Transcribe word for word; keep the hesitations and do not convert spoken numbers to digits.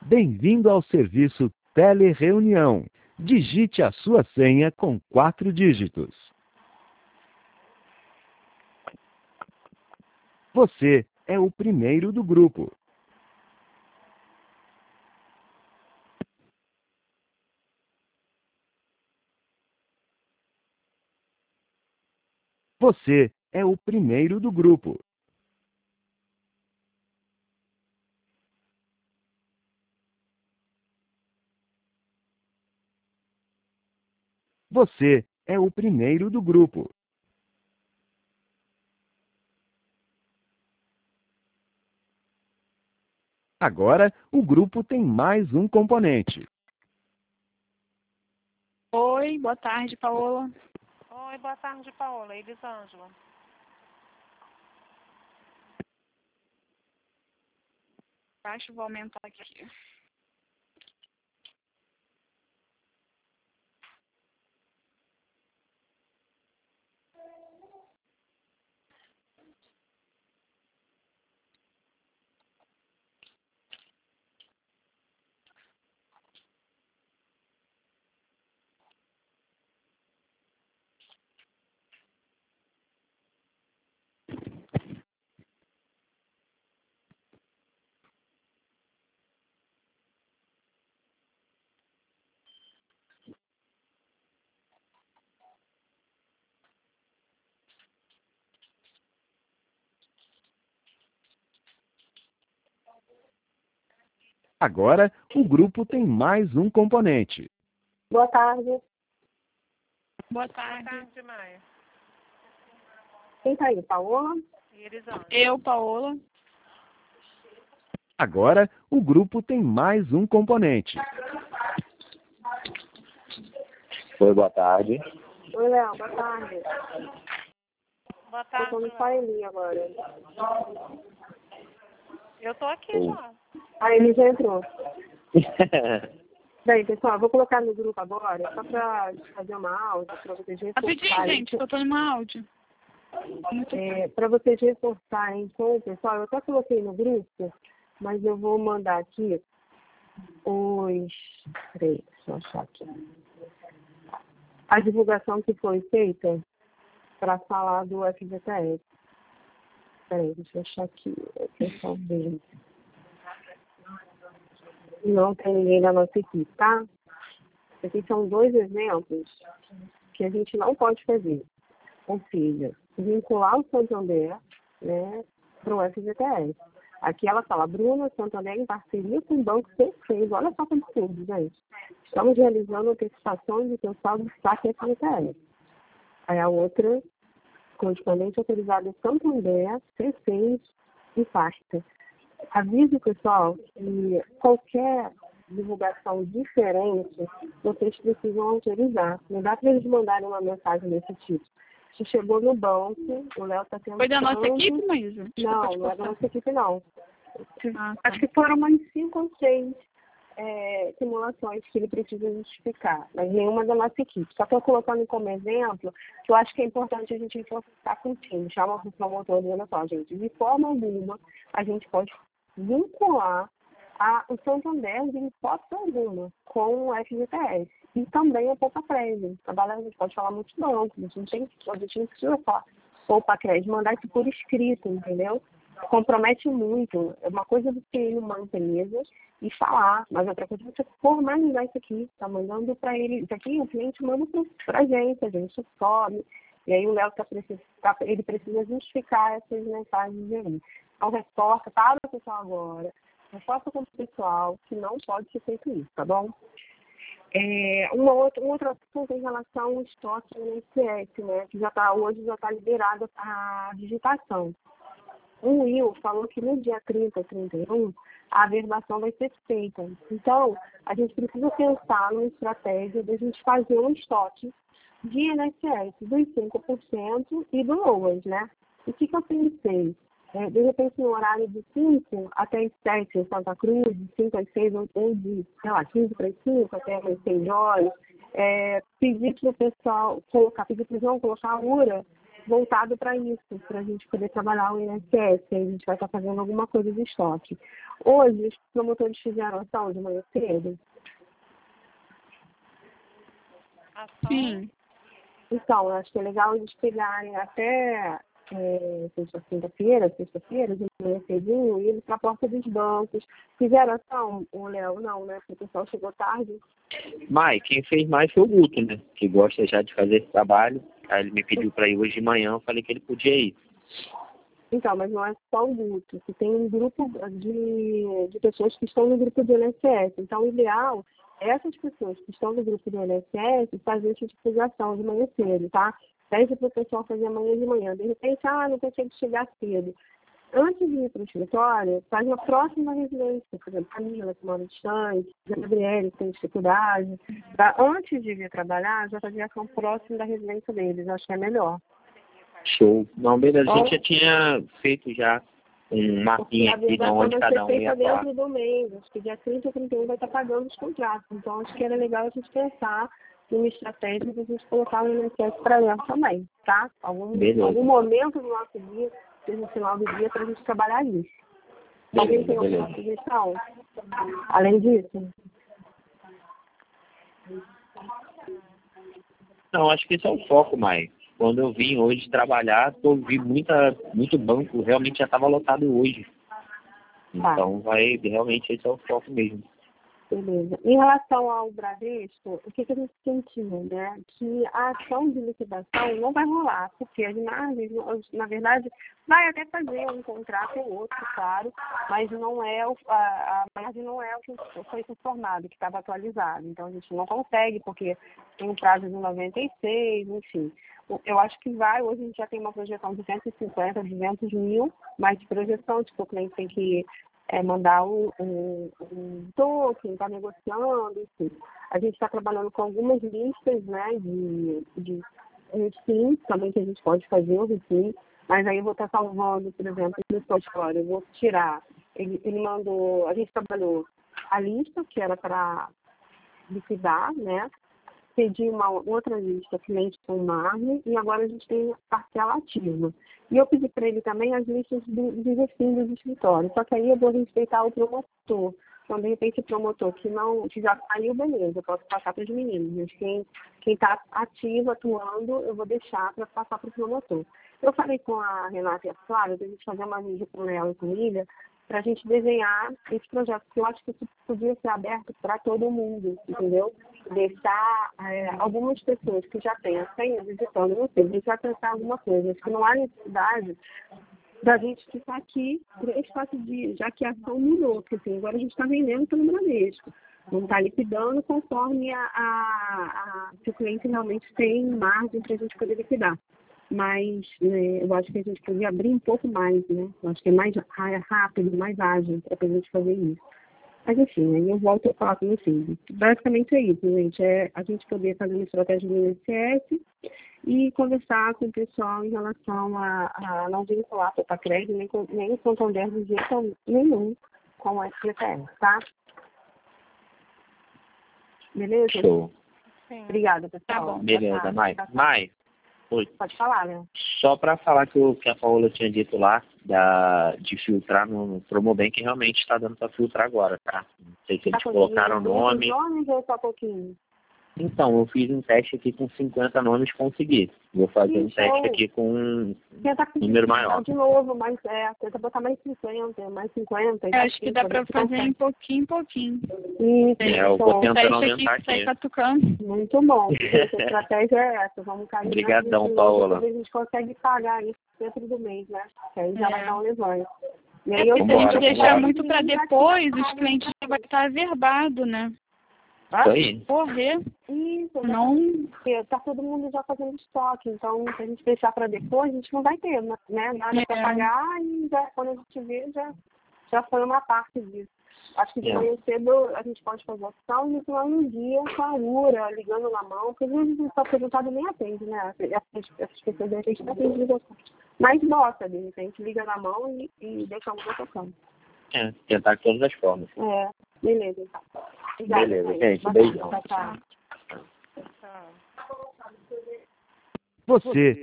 Bem-vindo ao serviço Telereunião. Digite a sua senha com quatro dígitos. Você é o primeiro do grupo. Você é o primeiro do grupo. Você é o primeiro do grupo. Agora, o grupo tem mais um componente. Oi, boa tarde, Paola. Oi, boa tarde, Paola. Elisângela. Acho, vou aumentar aqui. Agora, o grupo tem mais um componente. Boa tarde. Boa tarde. Boa tarde, Maia. Quem tá aí, Paola? E Elisângela. Eu, Paola. Agora, o grupo tem mais um componente. Oi, boa tarde. Oi, Léo, boa tarde. Boa Eu tarde, tô no Léo. Faeli agora. Eu tô aqui Oi. já. Aí ele já entrou. Bem, pessoal, eu vou colocar no grupo agora, só pra fazer uma aula, pra vocês Rapidinho, reforçarem. gente, que eu tô numa áudio. Muito É, para vocês reforçarem, então, pessoal, eu até coloquei no grupo, mas eu vou mandar aqui os... Peraí, deixa eu achar aqui. A divulgação que foi feita para falar do F G T S. Peraí, deixa eu achar aqui o pessoal dele. Não tem ninguém da nossa equipe, tá? Aqui são dois exemplos que a gente não pode fazer. Ou seja, vincular o Santander, né, para o F G T S. Aqui ela fala, Bruna, Santander em parceria com o Banco C seis. Olha só que absurdo, gente. Estamos realizando antecipação de seu saldo de saque F G T S. Aí a outra, correspondente autorizada Santander, C seis e pasta. Aviso, pessoal, que qualquer divulgação diferente, vocês precisam autorizar. Não dá para eles mandarem uma mensagem desse tipo. Se chegou no banco, o Léo está tendo... Foi da nossa tanto- equipe, Maísa? Não, não é da nossa equipe, não. Ah, tá. Acho que foram umas cinco ou seis é, simulações que ele precisa justificar, mas nenhuma da nossa equipe. Só estou colocando como exemplo, que eu acho que é importante a gente reforçar com o time. Chama o promotor dizendo só, gente, de forma alguma, a gente pode vincular a, o Santander de hipótese alguma com o F G T S. E também a Poupa Crédito. Trabalha, a gente pode falar muito banco, a gente não tem, a gente não precisa falar Poupa Crédito, mandar isso por escrito, entendeu? Compromete muito. É uma coisa você ir numa empresa e falar, mas outra coisa é você formalizar isso aqui, tá mandando para ele, isso aqui o cliente manda para a gente, a gente sobe, e aí o Léo tá, tá, ele precisa justificar essas mensagens aí. Então reforça, para o pessoal agora, reforça com o pessoal que não pode ser feito isso, tá bom? É, uma outra, um outro assunto em relação ao estoque do I N S S, né, que já tá, hoje já está liberada a digitação. O Will falou que no dia trinta, trinta e um, a averbação vai ser feita. Então, a gente precisa pensar numa estratégia de a gente fazer um estoque de I N S S dos cinco por cento e do LOAS, né? O que, que eu pensei? É, de repente, no horário de cinco até as sete em Santa Cruz, de cinco às seis, ou de, sei lá, quinze para as cinco até as seis horas, é, pedir para o pessoal colocar, pedir para o João colocar a URA voltado para isso, para a gente poder trabalhar o I N S S, aí a gente vai estar fazendo alguma coisa de estoque. Hoje, os promotores fizeram ação de manhã cedo. Ação. Sim. Então, eu acho que é legal eles pegarem até é, sexta- quinta-feira, sexta-feira, de manhã cedinho, e ir para a porta dos bancos. Fizeram ação, o Léo? Não, né? Porque o pessoal chegou tarde. Mai, quem fez mais foi o Guto, né? Que gosta já de fazer esse trabalho. Aí ele me pediu para ir hoje de manhã, eu falei que ele podia ir. Então, mas não é só o Guto, que tem um grupo de, de pessoas que estão no grupo do I N S S. Então, o ideal é essas pessoas que estão no grupo do I N S S fazer essa divulgação de manhã cedo, tá? Pede para o pessoal fazer amanhã de manhã. De repente, ah, não consigo chegar cedo. Antes de ir para o escritório, faz uma próxima residência. Por exemplo, Camila, que mora distante, Gabriele, que tem dificuldade. Pra, antes de vir trabalhar, já fazer ação próxima da residência deles. Acho que é melhor. Show. Não, beleza. A gente Bom. já tinha feito já um Porque mapinha a aqui de habilitação onde vai cada ser um feita ia atuar. dentro do mês. Acho que dia trinta ou trinta e um vai estar pagando os contratos. Então, acho que era legal a gente pensar numa estratégia de a gente colocar o I N S S para dentro também, tá? Algum, Beleza. algum momento do nosso dia, seja no final do dia, para a gente trabalhar isso. Alguém tem Beleza, alguma beleza. sugestão? Além disso? Não, acho que esse é o foco, Mai. Quando eu vim hoje trabalhar, eu vi muita, muito banco, realmente já estava lotado hoje. Tá. Então, vai, realmente esse é o foco mesmo. Beleza. Em relação ao Bradesco, o que, que a gente sentiu, né? Que a ação de liquidação não vai rolar, porque as margens, na verdade, vai até fazer um contrato ou outro, claro, mas não é o, a, a margem não é o que foi informado, que estava atualizado. Então, a gente não consegue, porque tem um prazo de noventa e seis, enfim. Eu acho que vai, hoje a gente já tem uma projeção de cento e cinquenta, duzentos mil, mas de projeção, tipo, o cliente tem que é, mandar um, um, um token, está negociando, enfim. A gente está trabalhando com algumas listas, né, de, de refins, também que a gente pode fazer o refim, mas aí eu vou estar salvando, por exemplo, no história, eu vou tirar, ele, ele mandou, a gente trabalhou a lista, que era para liquidar, né, pedi uma outra lista, cliente com margem, e agora a gente tem parcela ativa. E eu pedi para ele também as listas de, de refins do escritório, só que aí eu vou respeitar o promotor. Então, de repente, o promotor que, não, que já saiu, beleza, eu posso passar para os meninos. Mas quem está ativo, atuando, eu vou deixar para passar para o promotor. Eu falei com a Renata e a Flávia, a gente fazer uma mídia com ela e com Ilha, para a gente desenhar esse projeto, porque eu acho que isso podia ser aberto para todo mundo, entendeu? Deixar é, algumas pessoas que já têm a senha digitando, não sei, a gente vai pensar alguma coisa. Acho que não há necessidade da gente ficar aqui três, quatro dias, já que a ação mudou, porque assim, agora a gente está vendendo pelo Bradesco, não está liquidando conforme a, a, a, se o cliente realmente tem margem para a gente poder liquidar. Mas né, eu acho que a gente podia abrir um pouco mais, né? Eu acho que é mais rápido, mais ágil para a gente fazer isso. Mas enfim, aí eu volto a falar com vocês. Basicamente é isso, gente. É a gente poder fazer uma estratégia do I N S S e conversar com o pessoal em relação a, a não vincular a crédito nem, com, nem o Santander de jeito nenhum com a F G T S, tá? Beleza? Show. Sim. Obrigada, pessoal. Tá bom. Beleza, Tá. Mai. Mai, oi. Pode falar, né? Só para falar que, o, que a Paola tinha dito lá, da, de filtrar no Promobem, que realmente está dando para filtrar agora, tá? Não sei se eles Tá colocaram o nome. nomes ou só pouquinho? Então, eu fiz um teste aqui com cinquenta nomes, consegui. Vou fazer Sim, um teste show. aqui com um Tenta número maior. de novo, mas é, tenta botar mais cinquenta, mais cinquenta. Eu acho que dá pra fazer em pouquinho em pouquinho. Isso, É, eu show. vou tentando Teste aumentar aqui, sai aqui. catucando. Muito bom. Essa estratégia é essa. Vamos cair Obrigadão, na Paola. A gente consegue pagar isso dentro do mês, né? Que aí já É. vai dar um levante. E É aí eu porque se a gente Vambora, deixar vambora. muito pra depois, os clientes já vai estar averbado, né? Isso aí. Correr, Isso, não. porque tá todo mundo já fazendo estoque. Então, se a gente deixar para depois, a gente não vai ter, né? Nada É. para pagar e já, quando a gente vê, já, já foi uma parte disso. Acho que de É. manhã cedo a gente pode fazer opção e no final do dia com a URA, ligando na mão, porque às vezes o pessoal perguntado nem atende, né? Essas pessoas de repente não atendem ligação. Mas bota, de repente, liga na mão e, e deixa alguma tocando. É, tentar de todas as formas. É, beleza. Então. Obrigada, Beleza, gente. gente. Boa Beijão. tarde. Tchau, tchau. Tchau. Você